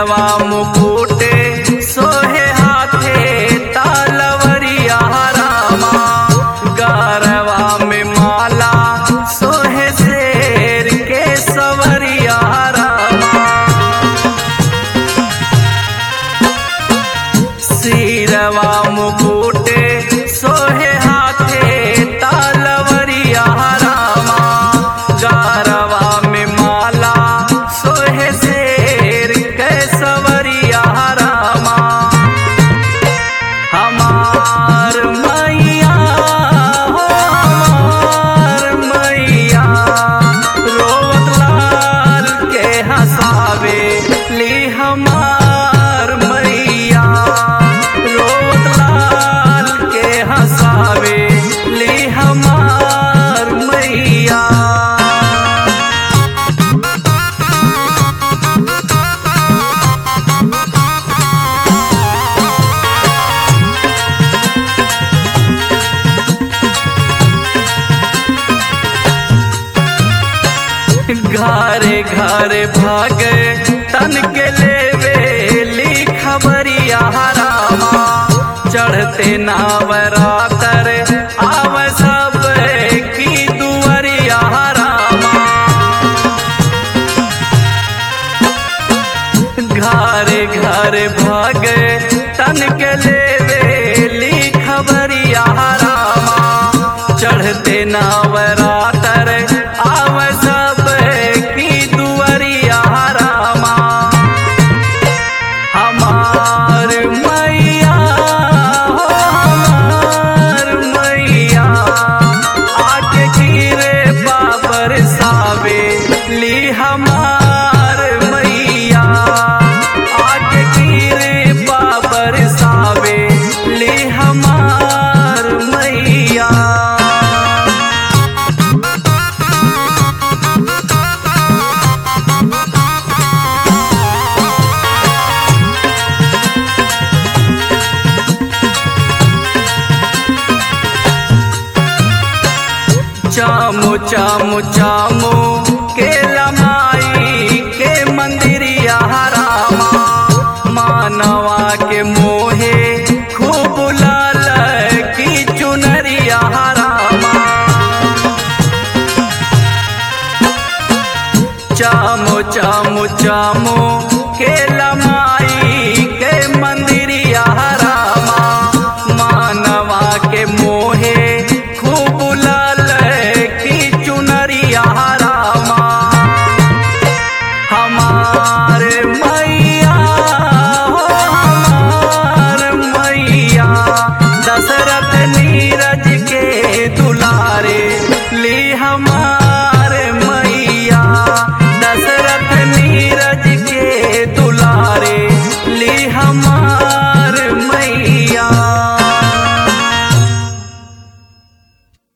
सिरवा मुकुटे सोहे हाथे तालवरिया रामा, गरवा में माला सोहे शेर के सवरिया रामा। सिरवा मुकुटे सोहे हाथे तालवरिया रामा, गरवा में माला सोहे शेर के सवरिया रामा। हमार मैया हो हमार मैया, रोवत लाल के हंसावे ली हमार मैया, रोवत लाल के हंसावे ली हमार मैया। घरे घरे भागे तन के लेवे ली खबरिया रामा, चढ़ते नवरातर आव सब की दुआरिया रामा। घरे घरे भागे तन के लेवे ली खबरिया रामा, चढ़ते नवरातर आव सब की दुआरिया रामा। हमार मैया हो हमार मैया, आके गिरे बाबर सावे ली हमार मैया, आके गिरे बाबर सावे ली हमार मैया। चामू चामू चामू के लमाई